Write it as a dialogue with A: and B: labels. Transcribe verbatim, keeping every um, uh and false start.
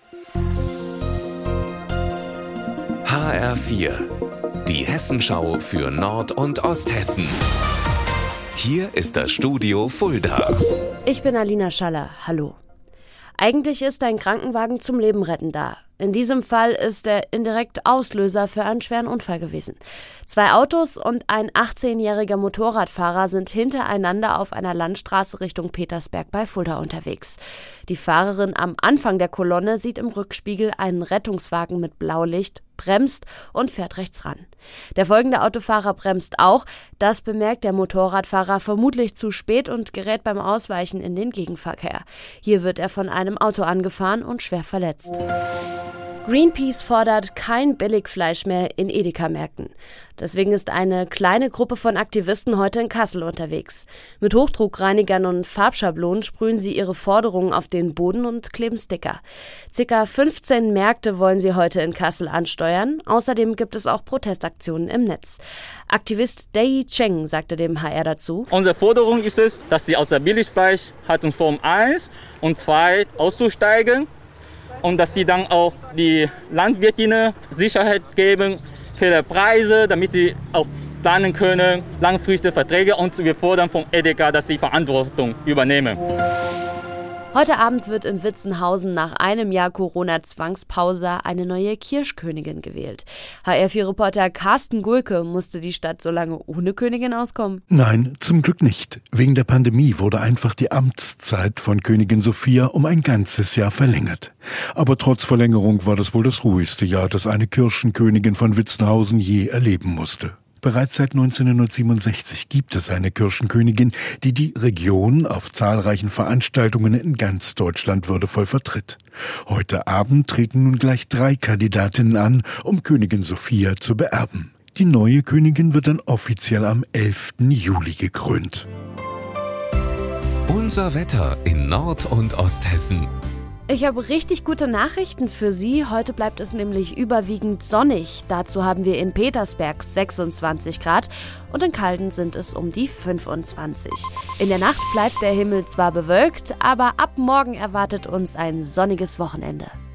A: H R vier, die Hessenschau für Nord- und Osthessen. Hier ist das Studio Fulda.
B: Ich bin Alina Schaller, hallo. Eigentlich ist ein Krankenwagen zum Leben retten da. In diesem Fall ist er indirekt Auslöser für einen schweren Unfall gewesen. Zwei Autos und ein achtzehnjähriger Motorradfahrer sind hintereinander auf einer Landstraße Richtung Petersberg bei Fulda unterwegs. Die Fahrerin am Anfang der Kolonne sieht im Rückspiegel einen Rettungswagen mit Blaulicht, bremst und fährt rechts ran. Der folgende Autofahrer bremst auch. Das bemerkt der Motorradfahrer vermutlich zu spät und gerät beim Ausweichen in den Gegenverkehr. Hier wird er von einem Auto angefahren und schwer verletzt. Greenpeace fordert kein Billigfleisch mehr in Edeka-Märkten. Deswegen ist eine kleine Gruppe von Aktivisten heute in Kassel unterwegs. Mit Hochdruckreinigern und Farbschablonen sprühen sie ihre Forderungen auf den Boden und kleben Sticker. Circa fünfzehn Märkte wollen sie heute in Kassel ansteuern. Außerdem gibt es auch Protestaktionen im Netz. Aktivist Dei Cheng sagte dem H R dazu:
C: Unsere Forderung ist es, dass sie aus der Billigfleischhaltungsform eins und zwei auszusteigen. Und dass sie dann auch die Landwirtinnen Sicherheit geben für die Preise, damit sie auch planen können, langfristige Verträge. Und wir fordern von Edeka, dass sie Verantwortung übernehmen.
B: Heute Abend wird in Witzenhausen nach einem Jahr Corona-Zwangspause eine neue Kirschkönigin gewählt. H R vier Reporter Carsten Gulke: Musste die Stadt so lange ohne Königin auskommen?
D: Nein, zum Glück nicht. Wegen der Pandemie wurde einfach die Amtszeit von Königin Sophia um ein ganzes Jahr verlängert. Aber trotz Verlängerung war das wohl das ruhigste Jahr, das eine Kirschenkönigin von Witzenhausen je erleben musste. Bereits seit neunzehnhundertsiebenundsechzig gibt es eine Kirschenkönigin, die die Region auf zahlreichen Veranstaltungen in ganz Deutschland würdevoll vertritt. Heute Abend treten nun gleich drei Kandidatinnen an, um Königin Sophia zu beerben. Die neue Königin wird dann offiziell am elften Juli gekrönt.
A: Unser Wetter in Nord- und Osthessen.
B: Ich habe richtig gute Nachrichten für Sie. Heute bleibt es nämlich überwiegend sonnig. Dazu haben wir in Petersberg sechsundzwanzig Grad und in Calden sind es um die fünfundzwanzig. In der Nacht bleibt der Himmel zwar bewölkt, aber ab morgen erwartet uns ein sonniges Wochenende.